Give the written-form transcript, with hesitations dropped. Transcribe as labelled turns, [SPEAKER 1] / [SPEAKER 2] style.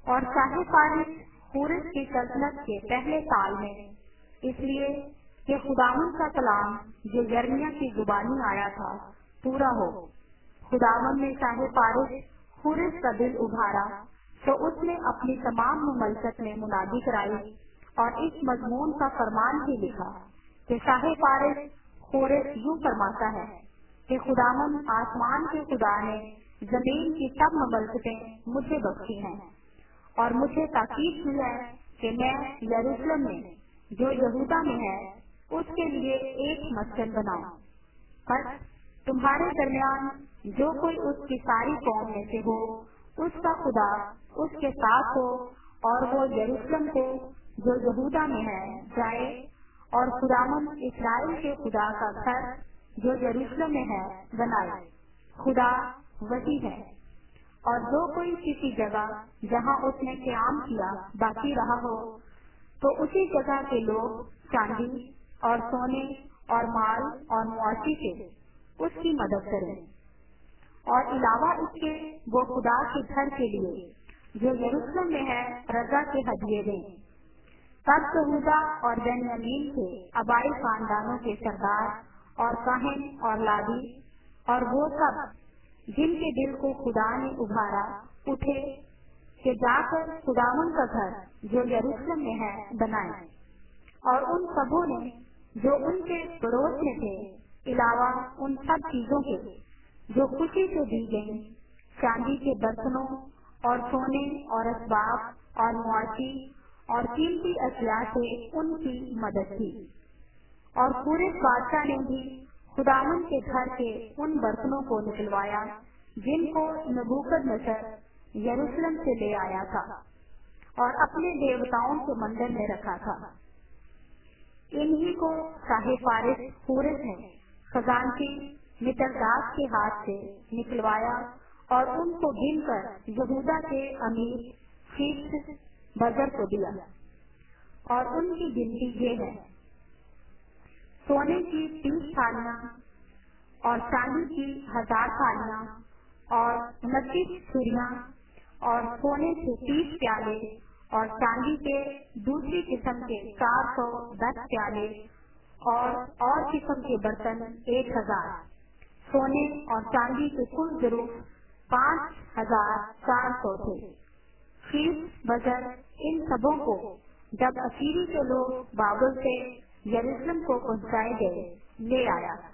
[SPEAKER 1] اور शाह फारिस हुरस की सल्तनत के पहले साल में, इसलिए कि खुदावंद का कलाम जो यर्मिया की जुबानी आया था पूरा हो। खुदावंद ने शाह फारिस हुरस का दिल उभारा तो उसने अपनी तमाम ममलकत में मुनादी कराई और इस मजमून का फरमान भी लिखा कि शाह फारिस हुरस यूं फरमाता है कि खुदावंद आसमान के खुदा ने जमीन की सब ममलकतें मुझे बख्शी हैं और मुझे ताकीद की है कि मैं यरूशलेम में जो यहूदा में है उसके लिए एक मस्जिद बनाऊं। पर तुम्हारे दरमियान जो कोई उसकी सारी कौम में से हो उसका खुदा उसके साथ हो और वो यरूशलेम को जो यहूदा में है जाए और खुदावंद इस्राएल के खुदा का घर जो यरूशलेम में है बनाए। खुदा वही है। और जो कोई किसी जगह जहाँ उसने क़याम किया बाकी रहा हो तो उसी जगह के लोग चांदी और सोने और माल और मुआशी से उसकी मदद करें और अलावा इसके वो खुदा के घर के लिए जो यरूशलेम में है रजा के हदिये दें। तब यहूदा और बेन्यामीन के अबाई खानदानों के सरदार और काहिन और लावी और वो सब जिनके दिल को खुदा ने उभारा उठे कि जाकर खुदावंद का घर जो यरूशलेम में है बनाए। और उन सबों ने जो उनके पड़ोस में थे अलावा उन सब चीजों के जो खुशी से दी गई, चांदी के बर्तनों और सोने और असबाब और मुआशी और कीमती अशिया से उनकी मदद की। और पूरे बादशाह ने भी खुदावंद के घर के उन बर्तनों को निकलवाया जिनको नबूकदनेस्सर यरूशलेम से ले आया था और अपने देवताओं के मंदिर में रखा था। इन्हीं को शाह फारिस हुरस ने खजानची मित्रदात के हाथ से निकलवाया और उनको गिनकर यहूदा के अमीर शीश बजर को दिया। और उनकी गिनती ये है: सोने की 30 थालियां और चांदी की 1000 थालियां और 29 छुरियां और सोने के 30 प्याले और चांदी के दूसरी किस्म के 410 प्याले और किस्म के बर्तन 1000। सोने और चांदी के कुल ज़रूर 5400 थे। शीश बजर इन सबों को जब असीरी के लोग बाबुल से यरूशलेम को पहुंचाए गए ले आया।